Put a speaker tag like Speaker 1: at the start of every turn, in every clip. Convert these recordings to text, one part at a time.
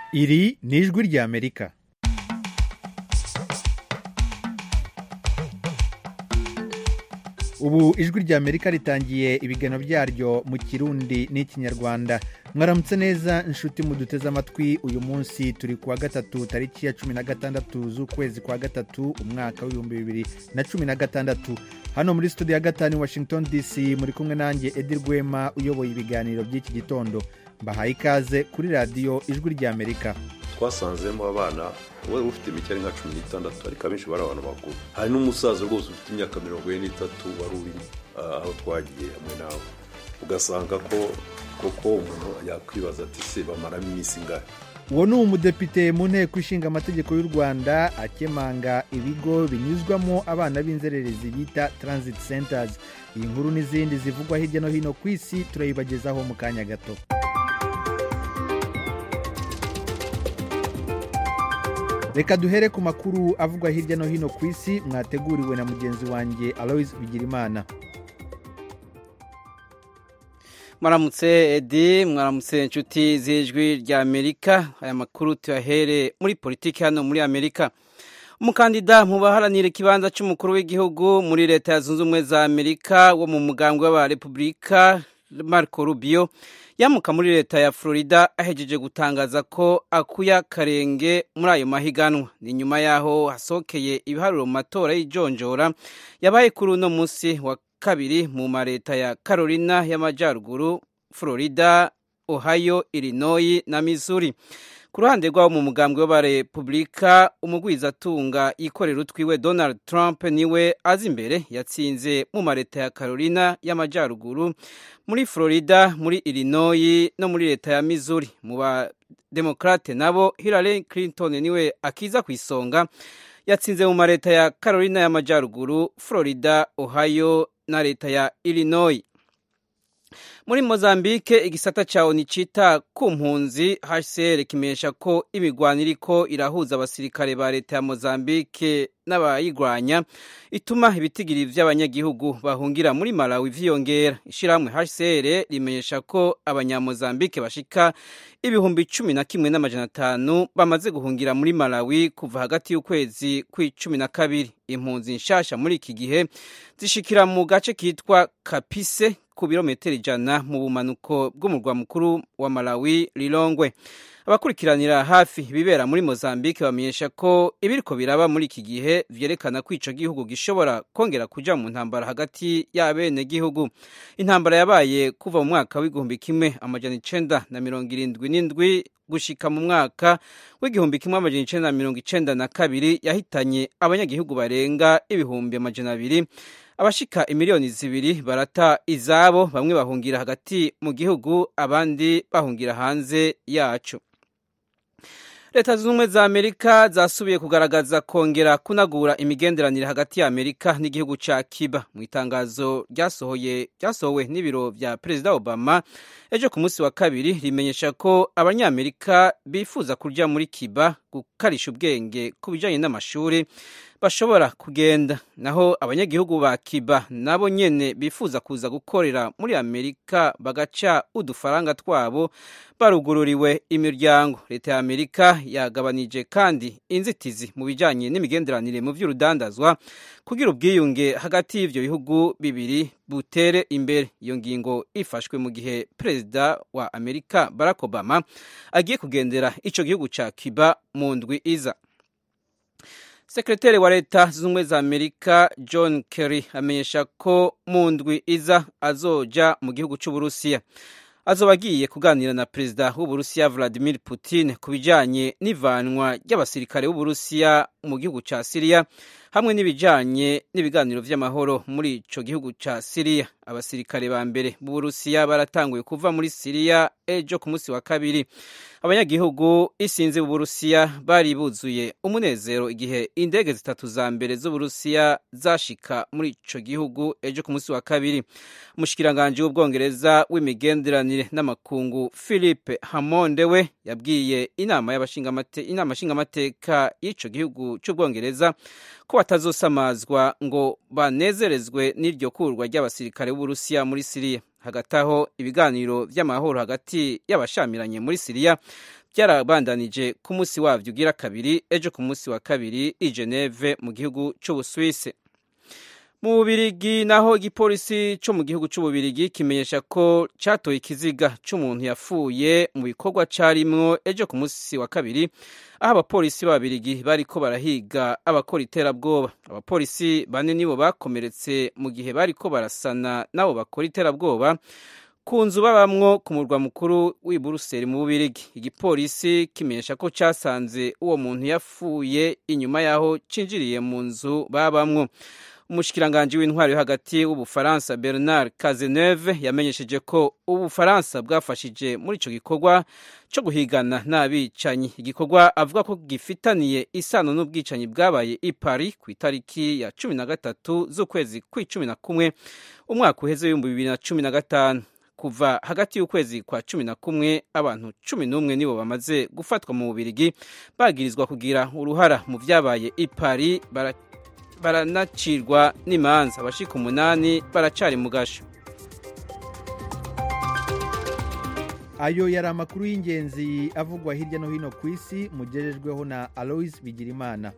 Speaker 1: Iri ni ijwi ry'Amerika. Ubu ijwi ry'Amerika ritangiye ibiganiro byaryo mu Kirundi n'Ikinyarwanda. Mwaramutse neza inshuti muduteze amatwi. Uyu munsi turi kuwa gatatu tariki ya 16 z'ukwezi kwa gatatu umwaka w'2016. Hano muri studio ya gatanu Washington DC muri kumwe nanjye Edi Rwema uyoboye ibiganiro by'iki gitondo. Mbahaye ikaze kuri radio ijwi ry'Amerika.
Speaker 2: Twasanzemo abana we ufite imikeri nka 16 ariko abenshi bari abantu bakuru. Hari n'umusaza rwose ufite imyaka 43 wari uri aho twagiye hamwe nawe. Ugasanga koko umuntu yakwibaza ati se bamaramo iminsi ngahe.
Speaker 1: Uwo ni umudepite mu nteko ishinga amategeko y'u Rwanda akemanga ibigo binyuzwamo abana b'inzererezi bita transit centers. Iyi nkuru n'izindi zivugwa hirya no hino ku isi turayibagezaho mu kanya gato. Reka duhere ku makuru avugwa hirya no hino ku isi mwateguriwe na mugenzi wanjye Alois Bigirimana.
Speaker 3: Mwaramutse Edi, mwaramutse inshuti z'ijwi ry'Amerika. Aya makuru tuyahere muri politiki hano muri Amerika. Umukandida mu baharanira ikibanza cy'umukuru w'igihugu muri leta ya Zunze Ubumwe za Amerika wo mu mugambwe w'aba Republika Marco Rubio yamuka muri leta ya Florida ahejeje gutangaza ko akuya karenge muri ayo mahiganwa. Ni nyuma yaho hasokeye ibiharuro mu matora y'ijonjora yabaye kuri uno munsi wa kabiri mu mareta ya Carolina y'Amajyaruguru, Florida, Ohio, Illinois na Missouri. Ku ruhande rw'abo mu mugambwe w'abarepublika umugwizatunga yikorera utwiwe Donald Trump niwe azi imbere yatsinze mu mareta ya Carolina y'Amajyaruguru, muri Florida, muri Illinois no muri leta ya Missouri. Mu ba Democrate nabo Hillary Clinton niwe akiza ku isonga yatsinze mu mareta ya Carolina y'Amajyaruguru, Florida, Ohio na leta ya Illinois. Muri Mozambique igisata ca ONU cita ku mpunzi HCR kimenyesha ko imigwano iriko irahuza abasirikare ba leta ya Mozambique n'abayigwanya ituma ibitigiri vy'abanyagihugu bahungira muri Malawi vyiyongera. Ishiramwe HCR rimenyesha ko abanyamozambique bashika ibihumbi 11,500 bamaze guhungira muri Malawi kuva hagati y'ukwezi kwa12. Impunzi nshasha muri iki gihe zishikira mu gace kitwa Kapise ku birometero 100 mu bumanuko bw'umurwa mukuru wa Malawi, Lilongwe. Abakurikiranira hafi bibera muri Mozambique bamenyesha ko ibiriko biraba muri iki gihe vyerekana ko ico gihugu gishobora kongera kuja mu ntambara hagati y'abene gihugu. Intambara yabaye kuva mu mwaka w'1977 gushika mu mwaka w'1992 yahitanye abanyagihugu barenga ibihumbi 200. Abashika imiliyoni 2 barata izabo, bamwe bahungira hagati mu gihugu abandi bahungira hanze yacu. Leta Zunze Ubumwe za Amerika zasubiye kugaragaza kongera kunagura imigenderanire hagati ya Amerika n'igihugu ca Cuba. Mu itangazo ryasohowe n'ibiro vya Perezida Obama ejo ku munsi wa kabiri rimenyesha ko abanyamerika bifuza kurya muri Cuba gukarisha ubwenge ku bijanye n'amashuri bashobora kugenda, naho abanyagihugu ba Cuba nabo nyene bifuza kuza gukorera muri Amerika bagaca udufaranga twabo barugururiwe imiryango. Leta ya Amerika yagabanije kandi inzitizi mu bijanye n'imigenderanire mu vy'urudandazwa kugira ubwiyunge hagati y'ivyo bihugu bibiri butere imbere. Iyo ngingo ifashwe mu gihe Perezida wa Amerika Barack Obama agiye kugendera ico gihugu ca Cuba mu ndwi iza. Sekretari wa leta Zunze Ubumwe za Amerika John Kerry amenyesha ko mu ndwi iza azoja mu gihugu c'Uburusiya. Azoba agiye kuganira na Perezida w'Uburusiya Vladimir Putin ku bijanye n'ivanwa ry'abasirikare b'Uburusiya mu gihugu ca Syria hamwe n'ibijanye n'ibiganiro vy'amahoro muri ico gihugu ca Syria. Abasirikare ba mbere b'Uburusiya baratanguye kuva muri Syria ejo ku munsi wa kabiri. Abanyagihugu isinzi b'Uburusiya bari buzuye umunezero igihe indege zitatu za mbere z'Uburusiya zashika muri ico gihugu ejo ku munsi wa kabiri. Umushikiranganje w'Ubwongereza w'imigenderanire n'amakungu Philip Hammond we yabwiye inama nshingamateka y'ico gihugu c'Ubwongereza ko batazosamazwa ngo banezerezwe n'iryo kurwa ry'abasirikare b'Uburusiya muri Syria. Hagati aho ibiganiro vy'amahoro hagati y'abashamiranye muri Syria byarabandanije ku munsi wavyo ugira kabiri ejo ku munsi wa kabiri i Geneve mu gihugu c'Ubusuwisi. Mu Bubirigi naho igipolisi cyo mu gihugu c'Ububirigi kimenyesha ko catoye ikiziga c'umuntu yafuye mu bikorwa carimwo ejo ku munsi wa kabiri, aho abapolisi b'Ababirigi bariko barahiga abakora iterabwoba. Abapolisi bane nibo bakomeretse mu gihe bariko barasana nabo bakora iterabwoba ku nzu babamwo ku murwa mukuru w'i Buruseli mu Bubirigi. Igipolisi kimenyesha ko casanze uwo muntu yafuye inyuma yaho cinjiriye mu nzu babamwo. Umushikiranganji w'intwari yo hagati w'Ubufaransa Bernard Cazeneuve yamenyesheje ko Ubufaransa bwafashije muri ico gikorwa cyo guhigana n'abicanyi, igikorwa avuga ko gifitaniye isano n'ubwicanyi bwabaye i Paris ku itariki ya 13 z'ukwezi kwa11 umwaka uheze w'2015. Kuva hagati y'ukwezi kwa 11 abantu 11 nibo bamaze gufatwa mu Bubirigi bagirizwa kugira uruhara mu vyabaye i Paris, baranacirwa n'imanza. Abashika 8 baracari mu gasho.
Speaker 1: Ayo yari amakuru y'ingenzi avugwa hirya no hino ku isi, mugejejweho na Alois Bigirimana.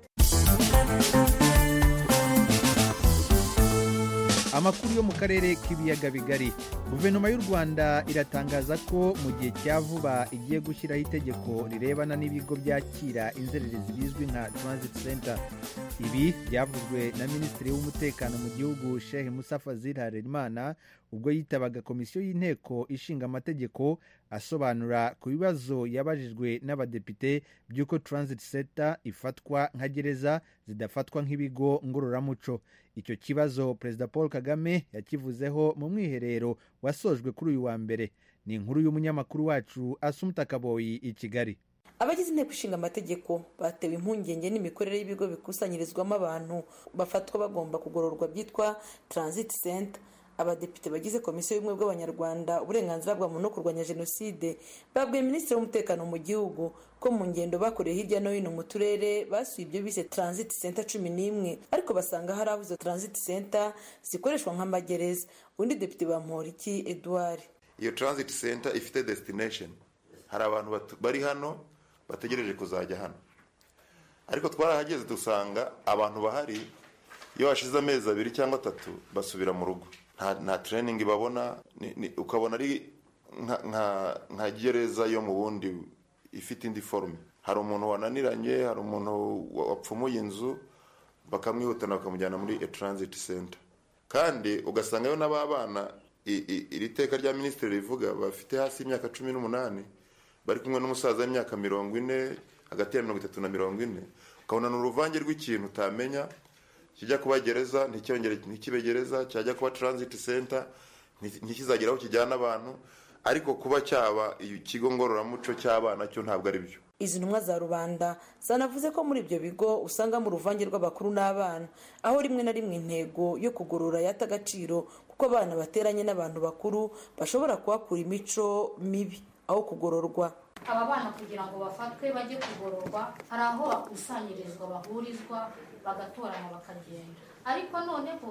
Speaker 1: Amakuru yo mu karere k'ibiyaga bigari. Guverinoma y'u Rwanda iratangaza ko mu gihe cya vuba igiye gushyiraho itegeko rirebana n'ibigo byakira inzererezi bizwi nka Transit Center. Ibi byavuzwe na Minisitiri w'Umutekano mu gihugu Sheikh Musa Fazil Harerimana ubwo yitabaga komisiyo y'inteko ishinga amategeko asobanura ku bibazo yabajijwe n'abadepite by'uko Transit Center ifatwa nka gereza zidafatwa nk'ibigo ngororamuco. Icyo kibazo Perezida Paul Kagame yakivuzeho mu mwiherero wasojwe kuri uyu wa mbere. Ni inkuru y'umunyamakuru wacu Asumta Kaboyi i Kigali.
Speaker 4: Abagize inteko ishinga amategeko batewe impungenge n'imikorere y'ibigo bikusanyirizwamo abantu bafatwa bagomba kugororwa byitwa Transit Center. Abadepite bagize komisiyo y'ubumwe bw'Abanyarwanda uburenganzira bwa muntu no kurwanya jenoside babwiye Minisitiri w'Umutekano mu gihugu ko mu ngendo bakoreye hirya no hino mu turere basuye ibyo bise Transit Center 11, ariko basanga hari aho izo Transit Center zikoreshwa nk'amagereza. Undi depite Bamporiki Edouard:
Speaker 5: iyo Transit Center ifite destination, hari abantu bari hano bategereje kuzajya hano, ariko twarahageze dusanga abantu bahari iyo hashize amezi 2 cyangwa 3 basubira mu rugo. Nta training babona, ukabona ari nka gereza yo mu bundi ifite indi forme. Hari umuntu wananiranye, hari umuntu wapfumuye inzu, bakamwihutana bakamujyana muri Transit Center. Kandi ugasanga yo n'ababana iri teka rya Minisitiri rivuga bafite hasi imyaka 18 bari kumwe n'umusaza w'imyaka 40 hagati ya 30 na 40, ukabona n'uruvange rw'ikintu utamenya. Kijya kuba gereza nticyongere ntikibegereza, cyajya kuba Transit Center ntikizageraho kijyana abantu, ariko kuba cyaba ikigo ngororamuco cy'abana cyo ntabwo ari byo.
Speaker 4: Izi ntumwa za rubanda zanavuze ko muri ibyo bigo usanga mu ruvange rw'abakuru n'abana, aho rimwe na rimwe intego yo kugorora yata agaciro kuko abana bateranye n'abantu bakuru bashobora kuhakura imico mibi aho kugororwa.
Speaker 6: Aba bana kugira ngo bafatwe bajye kugororwa hari aho bakusanyirizwa, bahurizwa, bagatorana bakagenda. Ariko noneho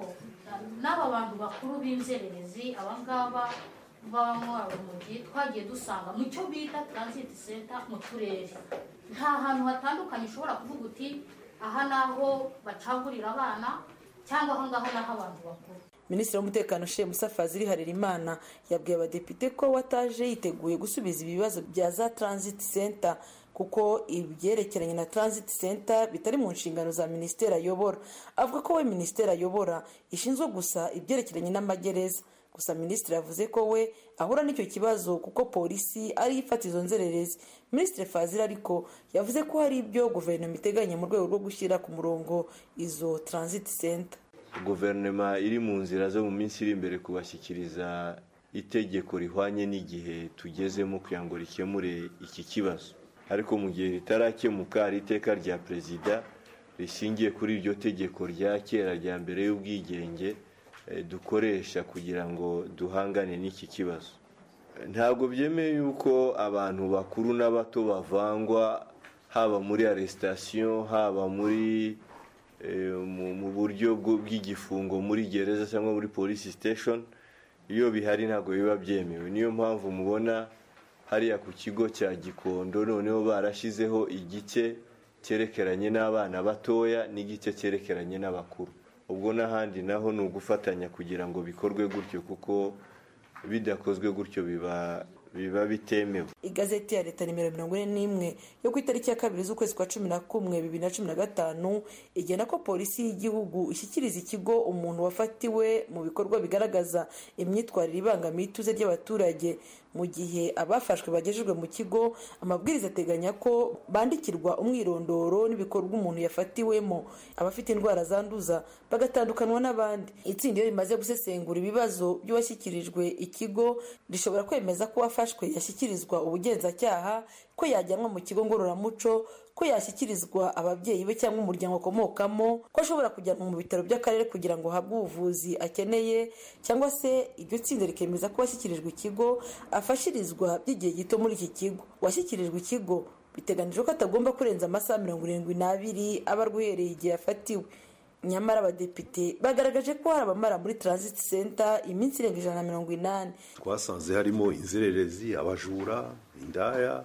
Speaker 6: n'aba bantu bakuru b'inzererezi abangaba babamo abamujyi twagiye dusanga mu cyo bita Transit Center mu turere. Nta hantu hatandukanye ushobora kuvuga uti aha naho bacagurira abana cyangwa aho ngaho naho abantu bakuru.
Speaker 4: Minisitiri w'Umutekano Sheikh Musa Fazil Harerimana yabwiye abadepite ko wataje yiteguye gusubiza ibibazo bya za Transit Center kuko ibyerekeranye na Transit Center bitari mu nshingano za Minisiteri ayobora. Avuga ko we Minisiteri ayobora ishinzwe gusa ibyerekeranye n'amagereza. Gusa Minisitiri yavuze ko we ahura n'icyo kibazo kuko polisi ari ifata izo nzererezi. Minisitiri Fazil ariko yavuze ko hari ibyo guverinoma iteganya mu rwego rwo gushyira ku murongo izo Transit Center.
Speaker 7: Guverinoma iri mu nzira zo mu minsi iri imbere kubashyikiriza itegeko rihwanye n'igihe tugezemo kugira ngo rikemure iki kibazo, ariko mu gihe ritarakemuka hari iteka rya Perezida rishingiye kuri iryo tegeko rya kera rya mbere y'ubwigenge dukoresha kugira ngo duhangane n'iki kibazo. Ntabwo byemeye yuko abantu bakuru n'abato bavangwa, haba muri arrestation, haba muri mu buryo bw'igifungo muri gereza cyangwa muri police station. Iyo bihari ntabwo biba byemewe. Niyo mpamvu mubona hariya ku kigo cya Gikondo noneho barashyizeho igice cyerekeranye n'abana batoya n'igice cyerekeranye n'abakuru. Ubwo n'ahandi naho ni ugufatanya kugira ngo bikorwe gutyo, kuko bidakozwe gutyo biba bitemewe.
Speaker 4: Igazeti ya leta nimero 41 yo ku itariki ya 2 z'ukwezi kwa 11 2015 igena ko polisi y'igihugu ishyikiriza ikigo umuntu wafatiwe mu bikorwa bigaragaza imyitwarire ibangamiye ituze ry'abaturage. Mu gihe abafashwe bagejejwe mu kigo, amabwiriza ateganya ko bandikirwa umwirondoro n'ibikorwa umuntu yafatiwemo. Abafite indwara zanduza bagatandukanwa n'abandi. Itsinda iyo rimaze gusesengura ibibazo by'uwashyikirijwe ikigo rishobora kwemeza ko wafashwe yashyikirizwa ubugenzacyaha, ko yajyanwa mu kigo ngororamuco, ko yashyikirizwa ababyeyi be cyangwa umuryango akomokamo, ko ashobora kujyanwa mu bitaro by'akarere kugira ngo ahabwe ubuvuzi akeneye, cyangwa se iryo tsinda rikemeza ko washyikirijwe ikigo afashirizwa by'igihe gito muri iki kigo. Washyikirijwe ikigo biteganijwe ko atagomba kurenza amasaha 72 aba guhereye igihe yafatiwe. Nyamara abadepite bagaragaje ko hari abamara muri transit center iminsi irenga 180.
Speaker 2: Twasanze harimo inzererezi, abajura, indaya,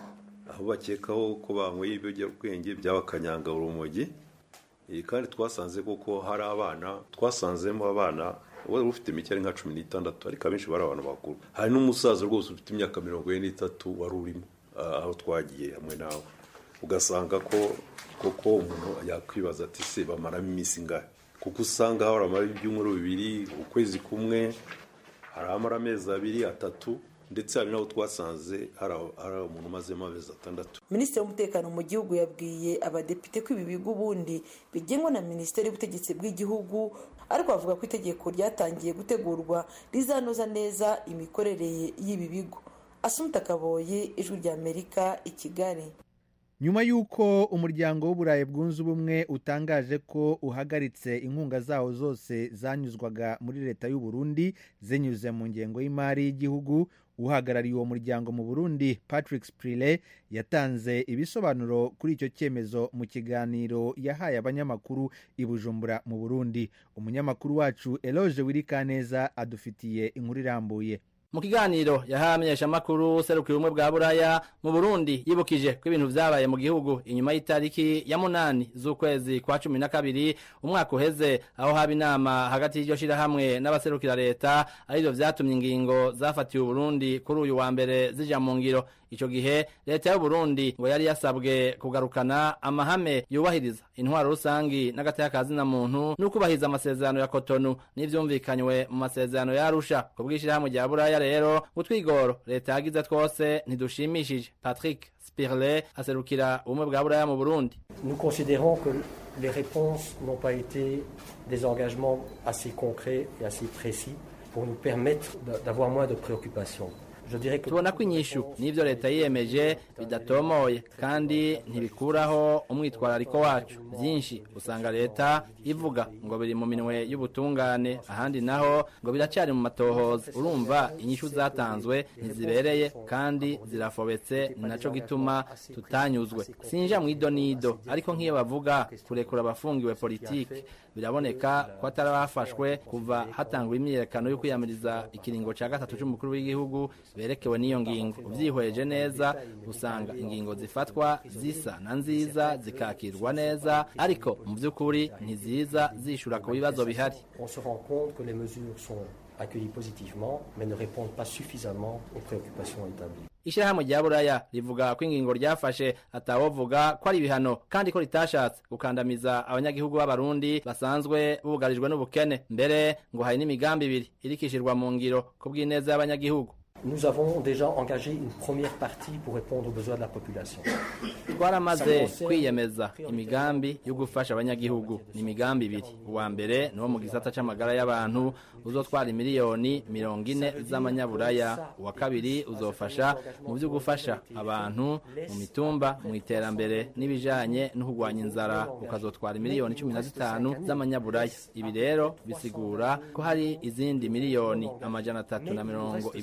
Speaker 2: aho bakekaho ko banyweye ibiyobyabwenge by'abakanyanga urumogi. Kandi twasanze koko hari abana, twasanzemo abana wari ufite imyaka nka 16 ariko abenshi bari abantu bakuru. Hari n'umusaza rwose ufite imyaka 43 wari urimo aho twagiye hamwe nawe. Ugasanga ko koko umuntu yakwibaza ati se bamaramo iminsi ngahe, kuko usanga hari amara ibyumweru 2, ukwezi kumwe, hari amara amezi 2, 3, ndetse hari naho twasanze hari umuntu umazemo amezi 6.
Speaker 4: Minisitiri w'umutekano mu gihugu yabwiye abadepite ko ibi bigo ubundi bigengwa na Minisiteri y'Ubutegetsi bw'igihugu, ariko bavuga ko itegeko ryatangiye gutegurwa rizanoza neza imikorere y'ibi bigo. Asumta Kaboye, Ijwi ry'Amerika, i Kigali.
Speaker 1: Nyuma y'uko umuryango w'Uburayi bwunze ubumwe utangaje ko uhagaritse inkunga zawo zose zanyuzwaga muri leta y'u Burundi zenyuze mu ngengo y'imari y'igihugu, uhagarariye uwo muryango mu Burundi Patrick Sprile yatanze ibisobanuro kuri icyo cyemezo mu kiganiro yahaye abanyamakuru i Bujumbura mu Burundi. Umunyamakuru wacu Eloge Wirikaneza adufitiye inkuru irambuye.
Speaker 8: Mu kiganiro yahamenyesha makuru serukira ubumwe bwa Buraya mu Burundi yibukije ko ibintu vyabaye mu gihugu inyuma y'itariki ya 8 z'ukwezi kwa 12 umwaka uheze, aho haba inama hagati y'iryo shira hamwe n'abaserukira leta, arivyo vyatumye ingingo zafatiwe Burundi kuri uyu wa mbere zija mu ngiro. Ico gihe leta y'u Burundi ngo yari yasabwe kugarukana amahame yubahiriza intwaro rusangi n'agateka kazina muntu no kubahiza amasezerano ya Cotonou n'ivyumvikanywe mu masezerano ya Arusha. Kubwishira hamwe rya Buraya rero utwigoro leta yagize twose ntidushimishije. Patrick Spirle aserukira ubumwe bwa Buraya mu Burundi.
Speaker 9: Nous considérons que les réponses n'ont pas été des engagements assez concrets et assez précis pour nous permettre d'avoir moins de préoccupations.
Speaker 8: Tubona ko inyishu n'ivyo leta yiyemeje bidatomoye kandi ntibikuraho umwitwarariko wacu. Byinshi usanga leta ivuga ngo biri mu minwe y'ubutungane, ahandi naho ngo biracari mu matohoza. Urumva inyishu zatanzwe ntizibereye kandi zirafobetse, naco gituma tutanyuzwe. Sinja mwidonido, ariko nk'iyo bavuga kurekura abafungiwe politike biraboneka ko atarabafashwe kuva hatangwa imyiyerekano yo kwiyamiriza ikiringo ca 3 c'umukuru w'igihugu berekewe n'iyo ngingo. Uvyihweje neza usanga ingingo zifatwa zisa na nziza zikakirwa neza, ariko mu vy'ukuri ntiziza zishura ku bibazo bihari.
Speaker 9: On se rend compte que les mesures sont accueillies positivement mais ne répondent pas suffisamment aux préoccupations établies.
Speaker 8: Ishirahamwe rya Buraya rivuga ko ingingo ryafashe atawovuga ko ari ibihano kandi ko ritashatse gukandamiza abanyagihugu b'abarundi basanzwe bugarijwe n'ubukene. Mbere ngo hari n'imigambi ibiri irikishirwa mu ngiro ku bw'ineza y'abanyagihugu.
Speaker 9: Nous avons déjà engagé une première partie pour répondre aux besoins de la population.
Speaker 8: Twaramaze kwiyemeza imigambi yo gufasha abanyagihugu. Ni imigambi ibiri. Uwa mbere no mu gisata c'amagara y'abantu uzotwara miliyoni 40 z'amanyaburaya. Uwa kabiri uzofasha mu byo gufasha abantu mu mitumba mu iterambere n'ibijanye no kugwanya inzara, ukazotwara miliyoni 15 z'amanyaburaya. Ibi rero bisigura ko hari izindi miliyoni 322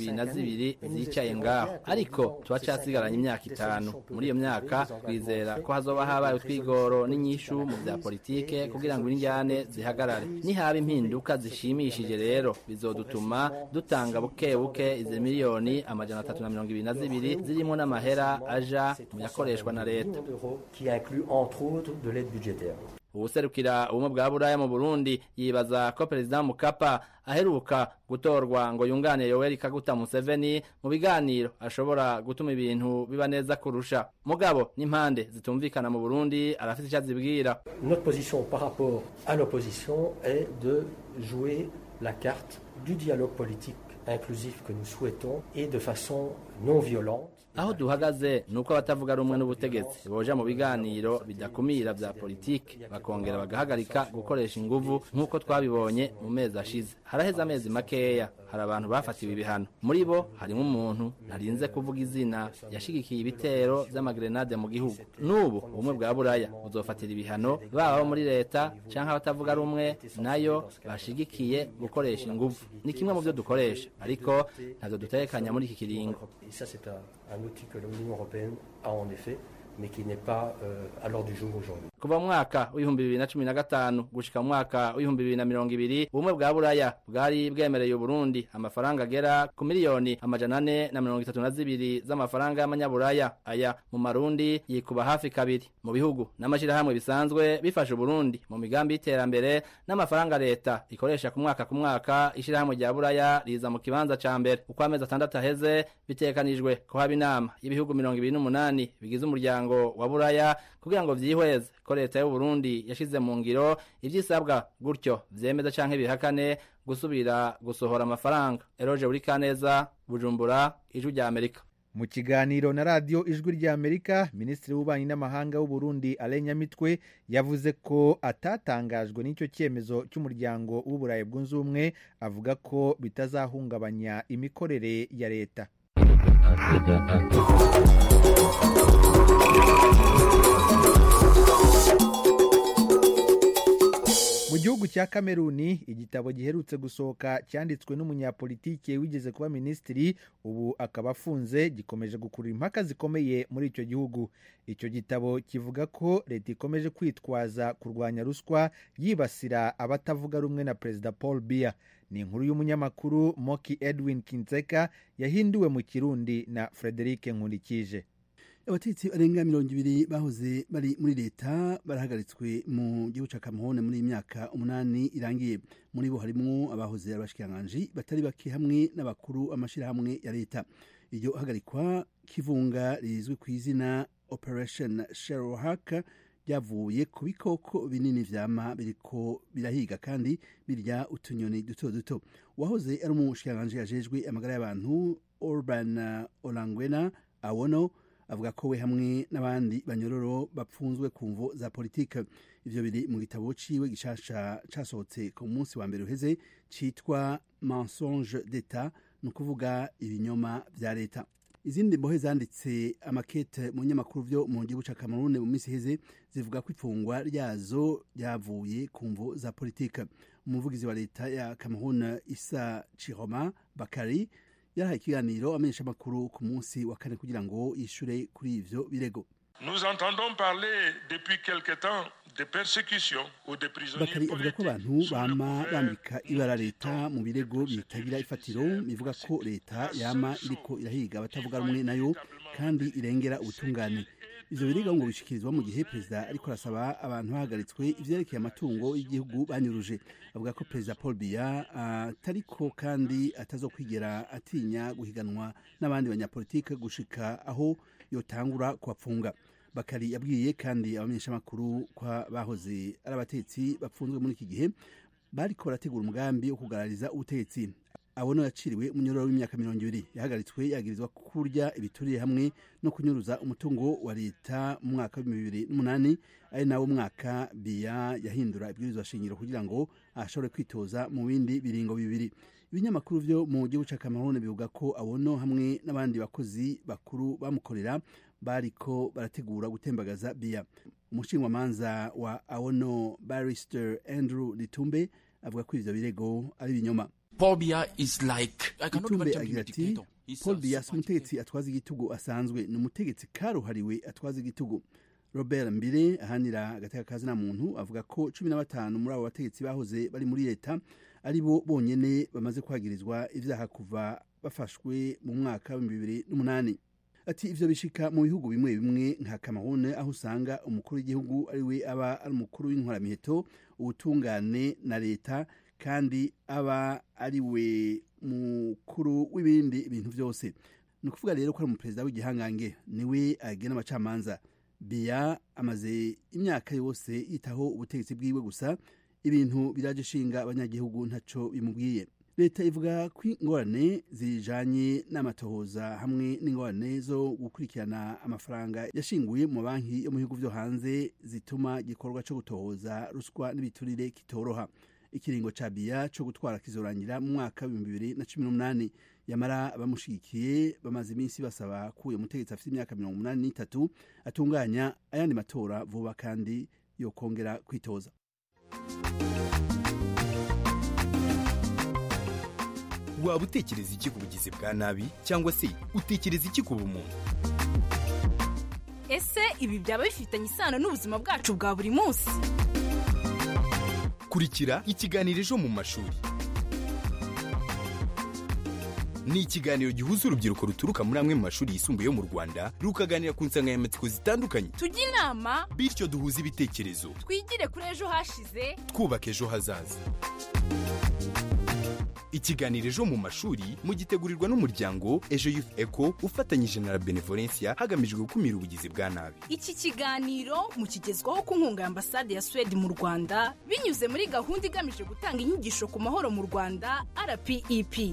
Speaker 8: zibiri zicaye ngaho ariko turacasigaranye imyaka 5 muri iyo myaka twizera ko hazoba habaye utwigoro n'inyishu mu bya politike kugira ngo injyane zihagarare nihaba impinduka zishimishije rero bizodutuma dutanga buke buke izi miliyoni 322 zirimo n'amahera aja mu yakoreshwa na leta ubuserukira ubumwe bwa buraya mu Burundi yibaza ko Perezida Mukapa aheruka gutorwa ngo yunganire Yoweri Kaguta Museveni mu biganiro ashobora gutuma ibintu biba neza kurusha mugabo n'impande zitumvikana mu Burundi arafite icyo azibwira.
Speaker 9: Notre position par rapport à l'opposition est de jouer la carte du dialogue politique inclusif que nous souhaitons et de façon non violente.
Speaker 8: Aho duhagaze nuko abatavuga rumwe n'ubutegetsi boja mu biganiro bidakumira vya politiki bakongera bagahagarika gukoresha inguvu nk'uko twabibonye mu mezi ashize. Haraheze amezi makeya hari abantu bafatiwe ibihano muri bo harimo umuntu narinze kuvuga izina yashigikiye ibitero vy'amagrenade mu gihugu. N'ubu ubumwe bwa buraya buzofatira ibihano baba muri leta canke abatavuga rumwe nayo bashigikiye gukoresha inguvu. Ni kimwe mu byo dukoresha ariko ntazo dutekanya muri iki kiringo.
Speaker 9: Un outil que l'Union européenne a en effet, mais qui n'est pas à l'ordre du jour aujourd'hui.
Speaker 8: Kuva mwaka w'2015 gushika mwaka w'2020 ubumwe bwa buraya bwari bwemereye Burundi amafaranga agera ku miliyoni 432 z'amafaranga y'amanyaburaya aya mu marundi yikuba hafi kabiri mu bihugu n'amashirahamwe bisanzwe bifasha Burundi mu migambi y'iterambere n'amafaranga leta ikoresha ku mwaka ishirahamwe rya buraya riza mu kibanza ca mbere uko amezi 6 aheze bitekanijwe ko haba inama y'ibihugu 28 bigize umuryango wa buraya kugira ngo vyihweze ko leta y'u Burundi yashize mu ngiro ivyisabwa gutyo vyemeza canke bihakane gusubira gusohora amafaranga. Eroje uri Kaneza, Bujumbura, Ijwi rya Amerika.
Speaker 1: Mu kiganiro na radio Ijwi rya Amerika, Minisitiri w'Ububanyi n'Amahanga w'u Burundi Alain Nyamitwe yavuze ko atatangajwe n'icyo cyemezo cy'umuryango w'Uburayi bwunze ubumwe, avuga ko bitazahungabanya imikorere ya leta. Mu gihugu cya Kameruni igitabo giherutse gusohoka cyanditswe n'umunyapolitike wigeze kuba minisitiri ubu akaba afunze gikomeje gukurura impaka zikomeye muri icyo gihugu. Icyo gitabo kivuga ko leta ikomeje kwitwaza kurwanya ruswa yibasira abatavuga rumwe na Perezida Paul Biya. Ni inkuru y'umunyamakuru Moki Edwin Kinzeka yahinduwe mu Kirundi na Frederic Nkurikije.
Speaker 10: Abatetsi arenga 200 bahoze bari muri leta barahagaritswe mu gihugu ca Cameroon muri imyaka 8 irangiye. Muri bo harimo abahoze abashikiranganje batari baki hamwe n'abakuru amashirahamwe ya leta. Iryo hagarikwa kivunga rizwe ku izina Operation Sherlock ryavuye ku bikoko binini vyama biriko birahiga kandi birya utunyoni duto duto. Wahoze ari umushikiranganje yajejwe amagara y'abantu Urban Olangwena Awono avuga ko we hamwe n'abandi banyororo bapfunzwe ku mvo za politike. Ivyo biri mu gitabo ciwe gishasha casohotse ku munsi wa mbere uheze citwa Mensonge d'Etat, no kuvuga ibinyoma vya leta. Izindi mbohe zanditse amakete mu nyamakuru vyo mu gihugu ca Cameroon mu minsi iheze zivuga ko ifungwa ryazo ryavuye ku mvo za politike. Umuvugizi wa leta ya Cameroon Issa Chiroma Bakari yarahaye ikiganiro amenyesha amakuru ku munsi wa kane kugira ngo yishure kuri ivyo birego.
Speaker 11: Nous entendons parler depuis quelque temps de persécution ou de prisonniers
Speaker 10: politiques. Bakari avuga ko abantu bama bambika ibara leta mu birego bitagira ifatiro bivuga ko leta yama iriko irahiga abatavuga rumwe nayo kandi irengera ubutungane. Ivyo birego ngo bishikirizwa mu gihe Perezida ariko arasaba abantu bahagaritswe ivyerekeye amatungo y'igihugu banyuruje. Avuga ko Perezida Paul Biya atariko kandi atazokwigera atinya guhiganwa n'abandi banyapolitike gushika aho yotangura kubapfunga. Bakari yabwiye kandi abamenyesha makuru kwa bahoze ari abatetsi bapfunzwe muri iki gihe bariko barategura umugambi wo kugarariza ubutetsi. Abono yaciriwe umunyororo w'imyaka 20 yahagaritswe yagirizwa kurya ibituriye hamwe no kunyuruza umutungo wa leta mu mwaka wa 2008 ari nawo mwaka Biya yahindura ibwirizwa shingiro kugira ngo ashobore kwitoza mu bindi biringo bibiri. Ibinyamakuru vyo mu gihugu ca Cameroon bivuga ko Abono hamwe n'abandi bakozi bakuru bamukorera bariko barategura gutembagaza Biya. Umushingwamanza wa Abono Barrister Andrew Litumbe avuga ko ivyo birego ari binyoma.
Speaker 12: Paul Biya is like, I cannot even
Speaker 10: Itumbe
Speaker 12: tell you
Speaker 10: agira
Speaker 12: a
Speaker 10: ati
Speaker 12: dictator. He's
Speaker 10: Paul
Speaker 12: a
Speaker 10: Biya
Speaker 12: super
Speaker 10: umutegetsi atwaza igitugu asanzwe ni umutegetsi karuhariwe atwaza igitugu. Robert Mbire ahanira agateka kazina muntu avuga ko 15 muri abo bategetsi bahoze bari muri leta ari bo bonyene bamaze kwagirizwa ivyaha kuva bafashwe mu mwaka wa 2008. Ati ivyo bishika mu bihugu bimwe bimwe nka Cameroon aho usanga umukuru w'igihugu ari we aba ari umukuru w'intwaramiheto ubutungane na leta kandi aba ari we mukuru w'ibindi bintu byose. Ni ukuvuga rero ko ari umuperezida w'igihangange niwe agena amacamanza. Biya amaze imyaka yose yitaho ubutegetsi bwiwe gusa ibintu biraje shinga abanyagihugu ntaco bimubwiye. Leta ivuga ko ingorane zijanye n'amatohoza hamwe n'ingorane zo gukurikirana amafaranga yashinguye mu banki yo mu bihugu vyo hanze zituma gikorwa cyo gutohoza ruswa n'ibiturire kitoroha. Ikiringo ca Biya cyo gutwara kizorangira mu mwaka wa 2018. Yamara abamushigikiye bamaze iminsi basaba ko uyu mutegetsi afite imyaka 83 atunganya ayandi matora vuba kandi yokongera kwitoza.
Speaker 13: Waba utekereza iki ku bugizi bwa nabi cyangwa se utekereza iki ku bumuntu?
Speaker 14: Ese ibi byaba bifitanye isano n'ubuzima bwacu bwa buri munsi?
Speaker 13: Kurikira ikiganiro ejo mu mashuri. Ni ikiganiro gihuza urubyiruko ruturuka muri amwe mu mashuri yisumbuye yo mu Rwanda rukaganira ku nsanganyamatsiko zitandukanye.
Speaker 14: Tujye inama
Speaker 13: bityo duhuze ibitekerezo.
Speaker 14: Twigire kuri ejo hashize
Speaker 13: twubaka ejo hazaza. Ikiganiro ejo mu mashuri mugitegurirwa n'umuryango Ejo Youth Echo ufatanyije na Benevolencia hagamijwe gukumira ubugizi bwa nabi.
Speaker 14: Iki kiganiro mukigezwaho ku nkunga ya Ambasade ya Sweden mu Rwanda binyuze muri gahunda igamije gutanga inyigisho ku mahoro mu Rwanda RPEP.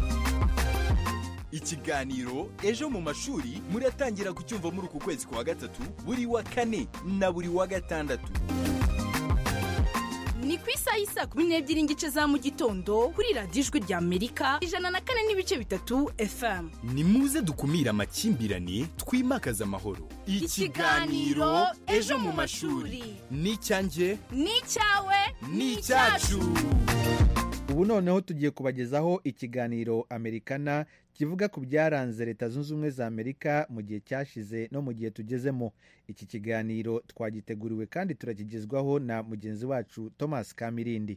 Speaker 13: Ikiganiro ejo mu mashuri muratangira kucyumva muri uku kwezi kwa gatatu buri wa kane na buri wa gatandatu.
Speaker 14: Ni ku isaha y'isa 12:15 za mu gitondo kuri radiyo Ijwi rya Amerika 104.3 FM.
Speaker 13: Ni muze dukumira amakimbirane twimakaza amahoro.
Speaker 14: Ikiganiro ejo mu mashuri
Speaker 13: ni cyanjye
Speaker 14: ni cyawe
Speaker 13: ni cyacu.
Speaker 1: Ubu noneho tugiye kubagezaho ikiganiro Amerikana kivuga ku byaranze Leta Zunze Ubumwe za Amerika mu gihe cyashize no mu gihe tugezemo. Iki kiganiro twagiteguriwe kandi turakigezwaho na mugenzi wacu Thomas Kamirindi.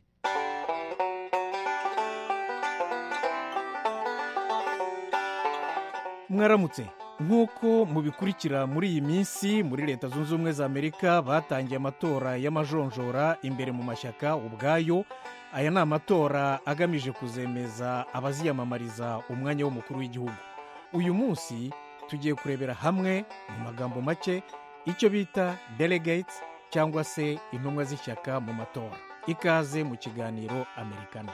Speaker 15: Mwaramutse. Nk'uko mubikurikira muri iyi minsi muri Leta Zunze Ubumwe za Amerika batangiye amatora y'amajonjora imbere mu mashyaka ubwayo. Aya ni amatora agamije kuzemeza abaziyamamariza umwanya w'umukuru w'igihugu. Uyu munsi tugiye kurebera hamwe mu magambo make icyo bita delegates cyangwa se intumwa z'ishyaka mu matora. Ikaze mu kiganiro Amerikana.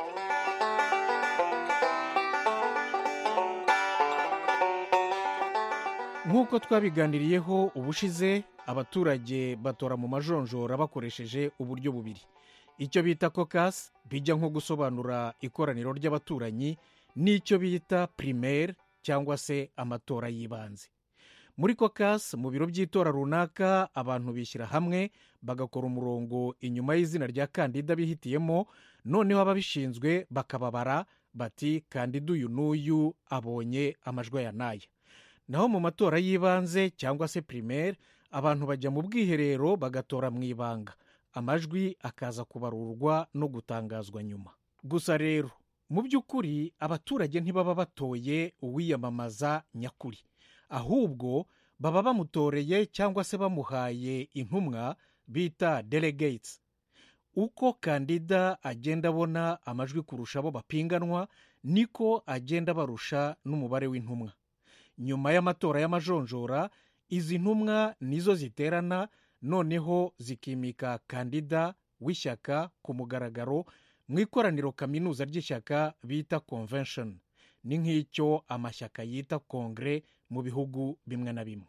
Speaker 15: Nk'uko twabiganiriyeho ubushize abaturage batora mu majonjora bakoresheje uburyo bubiri. Icyo bita caucus bijya nko gusobanura ikoraniro ry'abaturanyi n'icyo bita primaire cyangwa se amatora y'ibanze. Muri caucus mu biro by'itora runaka abantu bishyira hamwe bagakora umurongo inyuma y'izina rya kandida bihitiyemo, noneho ababishinzwe bakababara bati kandida uyu n'uyu abonye amajwi aya n'aya. Naho mu matora y'ibanze cyangwa se primaire abantu bajya mu bwiherero bagatora mu ibanga. Amajwi akaza kubarurwa no gutangazwa nyuma. Gusa rero mu by'ukuri abaturage ntibaba batoye uwiyamamaza nyakuri, ahubwo baba bamutoreye cyangwa se bamuhaye intumwa bita delegates. Uko kandida agenda abona amajwi kurusha abo bapinganwa niko agenda barusha n'umubare w'intumwa. Nyuma y'amatora y'amajonjora izi ntumwa nizo ziterana noneho zikimika kandida w'ishyaka ku mugaragaro mu ikoraniro kaminuza ry'ishyaka bita convention. Ni nk'icyo amashyaka yita kongre mu bihugu bimwe na bimwe.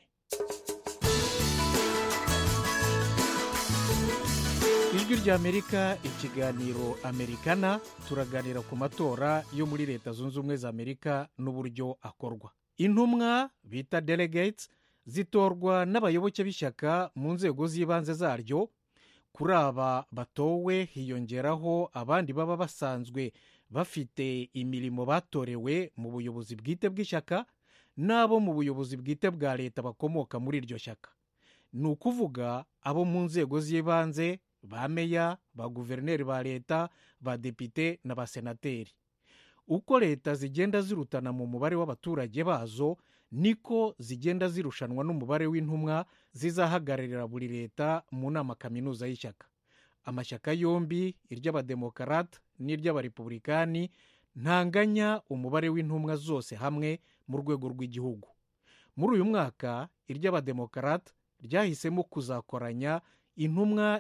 Speaker 15: Ijwi rya Amerika, ikiganiro Amerikana, turaganira ku matora yo muri Leta Zunze Ubumwe za Amerika n'uburyo akorwa. Intumwa bita delegates zitorwa n'abayoboke b'ishyaka mu nzego z'ibanze zaryo. Kuri aba batowe hiyongeraho abandi baba basanzwe bafite imirimo batorewe mu buyobozi bwite bw'ishyaka n'abo mu buyobozi bwite bwa leta bakomoka muri iryo shyaka. ni ukuvuga abo mu nzego z'ibanze, ba meya, ba guverineri ba leta, ba depite n'abasenateri. Uko leta zigenda zirutana mu mubare w'abaturage bazo, niko zigenda zirushanwa n'umubare w'intumwa zizahagararira buri leta mu nama kaminuza y'ishyaka. Amashyaka yombi, iry'abademokarate n'iry'abarepublikani, ntanganya umubare w'intumwa zose hamwe mu rwego rw'igihugu. Muri uyu mwaka iry'abademokarate ryahisemo kuzakoranya intumwa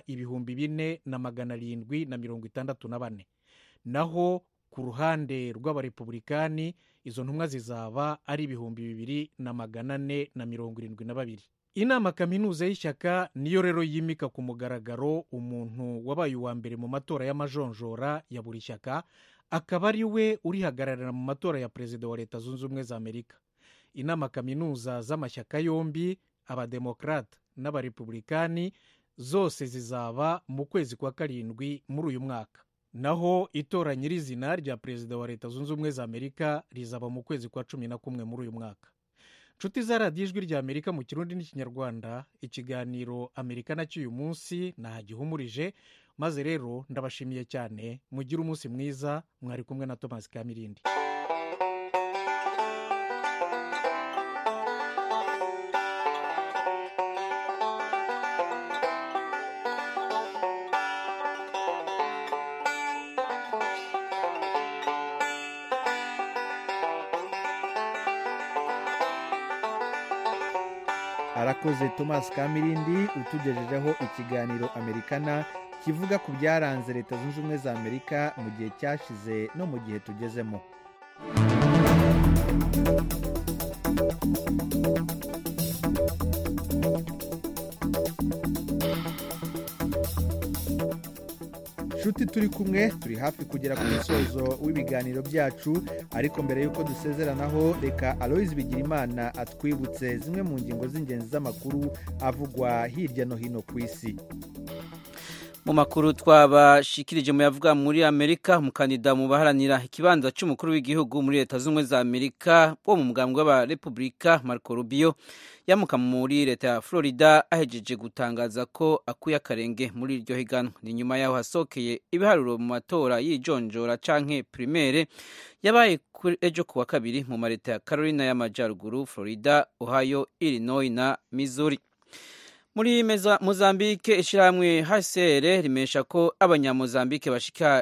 Speaker 15: 4,764, naho ku ruhande rw'abarepublikani izo ntumwa zizaba ari 2,472. Inama kaminuza y'ishyaka niyo rero yimika ku mugaragaro umuntu wabaye uwa mbere mu matora y'amajonjora ya buri shyaka, akaba ari we urihagararira mu matora ya perezida wa leta zunze ubumwe za Amerika. Inama kaminuza z'amashyaka yombi, abademokarate n'abarepublikani, zose zizaba mu kwezi kwa karindwi muri uyu mwaka. Naho itora nyirizina rya perezida wa leta zunze ubumwe za Amerika rizaba mu kwezi kwa 11 muri uyu mwaka. Nshuti za radiyo ijwi rya Amerika mu Kirundi n'Ikinyarwanda, ikiganiro Amerika nacyo uyu munsi nahagihumurije, maze rero ndabashimiye cyane. Mugire umunsi mwiza. Mwari kumwe na Thomas Kamirindi.
Speaker 1: Arakoze Thomas Kamirindi utugejejeho ikiganiro Amerikana kivuga ku byaranze leta zunze ubumwe za Amerika mu gihe cyashize no mu gihe tugezemo. Nshuti turi kumwe, turi hafi kugera ku musozo w'ibiganiro byacu, ariko mbere y'uko dusezeranaho reka Aloys Bigirimana atwibutse zimwe mu ngingo z'ingenzi z'amakuru avugwa hirya no hino ku isi.
Speaker 3: Mu makuru twabashikirije mu yavuga muri Amerika, umukandida mu baharanira ikibanza cy'umukuru w'igihugu muri leta z'ubumwe za Amerika wo mu mugambwe w'abarepublika Marco Rubio yamuka muri leta ya Florida ahejeje gutangaza ko akuye akarenge muri iryo higanwa. Ni nyuma yaho hasokeye ibiharuro mu matora y'ijonjora canke primaire yabaye ejo kuwa kabiri mu mareta ya Carolina y'Amajyaruguru, Florida, Ohio, Illinois na Missouri. Muri Mozambique, ishyirahamwe HCR rimesha ko abanyamozambique bashika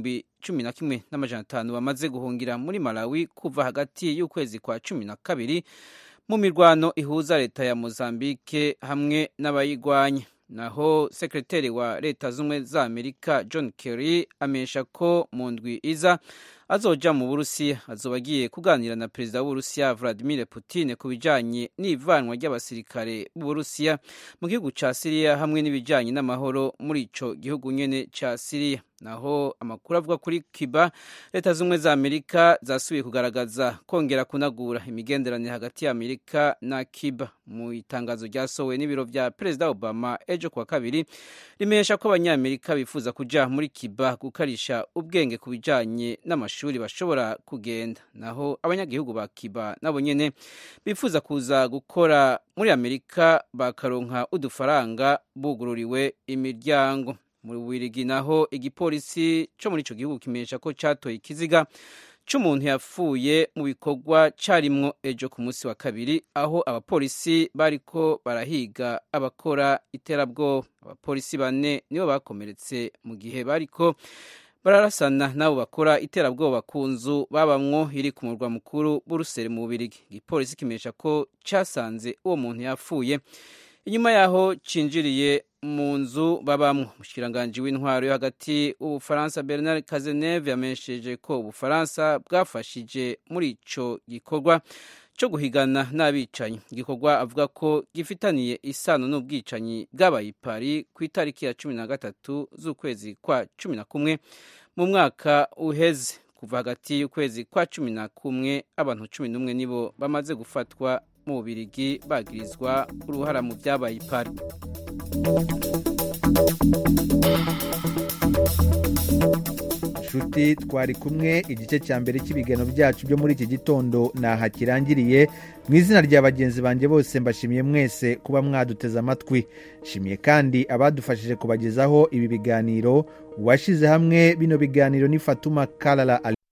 Speaker 3: 11,500 bamaze guhungira muri Malawi kuva hagati y'ukwezi kwa 12 mu mirwano ihuza leta ya Mozambique hamwe n'abayigwanya. Naho sekreteri wa leta z'ubumwe za Amerika John Kerry amesha ko mu ndwi iza azoja mu Burusiya, azoba agiye kuganira na perezida w'Uburusiya Vladimir Putin ku bijanye n'ivanwa ry'abasirikare b'Uburusiya mu gihugu ca Syria hamwe n'ibijanye n'amahoro muri ico gihugu nyene ca Syria. Naho amakuru avuga kuri Cuba, leta z'ubumwe za Amerika zasubiye kugaragaza kongera kunagura imigenderanire hagati ya Amerika na Cuba. Mu itangazo ryasohowe n'ibiro vya perezida Obama ejo kuwa kabiri, rimesha ko abanyamerika bifuza kuja muri Cuba gukarisha ubwenge ku bijanye n'amashuri bashobora kugenda. Naho abanyagihugu ba Cuba nabo nyene bifuza kuza gukora muri Amerika bakaronka udufaranga bugururiwe imiryango. Mu Bubiligi naho igipolisi cyo muri ico gihugu kimenyesha ko catoye ikiziga c'umuntu yapfuye mu bikorwa carimwo ejo ku munsi wa kabiri, aho abapolisi bariko barahiga abakora iterabwoba. Abapolisi 4 nibo bakomeretse mu gihe bariko bararasana nabo bakora iterabwoba ku nzu babamwo iri ku murwa mukuru Buruseli mu Bubiligi. Igipolisi kimenyesha ko casanze uwo muntu yapfuye inyuma yaho cinjiriye mu nzu babamwo. Umushikiranganji w'intwaro yo hagati w'Ubufaransa Bernard Cazeneuve yamenyesheje ko Ubufaransa bwafashije muri ico gikorwa cyo guhigana n'abicanyi. Igikorwa avuga ko gifitaniye isano n'ubwicanyi bw'abaye i Paris ku itariki ya 13 z'ukwezi kwa 11 mu mwaka uheze. Kuva hagati y'ukwezi kwa 11 abantu 11 nibo bamaze gufatwa mu Bubiligi bagirizwa uruhara mu byabaye i Paris.
Speaker 1: nshuti twari kumwe igice cya mbere cy'ibiganiro byacu byo muri iki gitondo naha kirangiriye. Mu izina rya bagenzi banjye bose mbashimiye mwese kuba mwaduteze amatwi. Nshimiye kandi abadufashije kubagezaho ibi biganiro. Uwashyize hamwe bino biganiro ni Fatuma Kalala